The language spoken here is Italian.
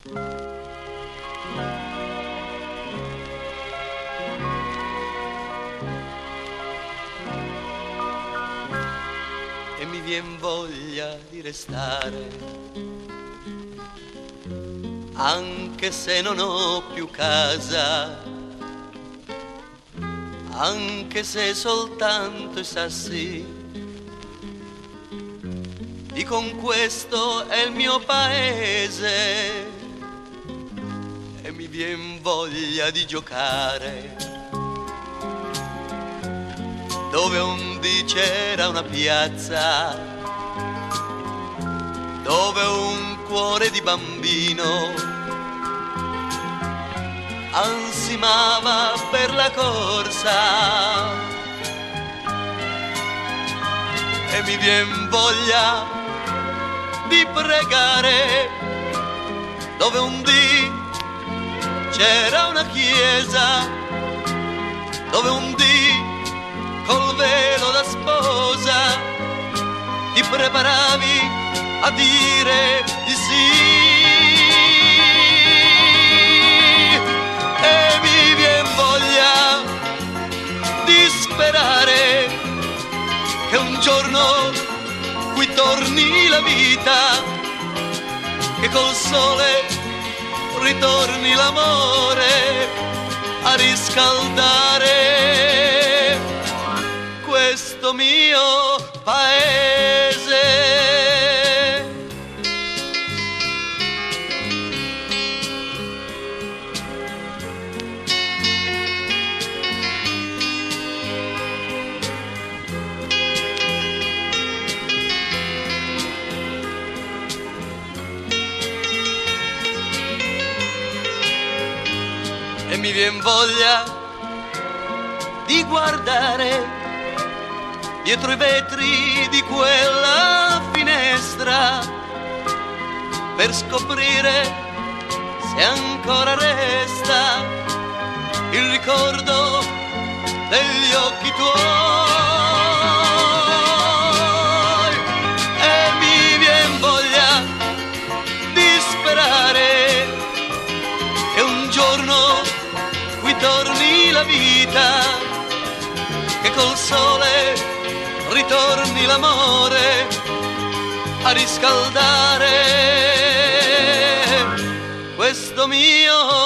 E mi vien voglia di restare, anche se non ho più casa, anche se soltanto i sassi dicono questo è il mio paese. E mi vien voglia di giocare dove un dì c'era una piazza, dove un cuore di bambino ansimava per la corsa. E mi vien voglia di pregare dove un dì c'era una chiesa, dove un dì col velo da sposa ti preparavi a dire di sì. E mi vien voglia di sperare che un giorno qui torni la vita, che col sole ritorni l'amore a riscaldare questo mio paese. E mi vien voglia di guardare dietro i vetri di quella finestra per scoprire se ancora resta il ricordo degli occhi tuoi. E mi vien voglia di sperare che un giorno qui torni la vita, che col sole ritorni l'amore a riscaldare questo mio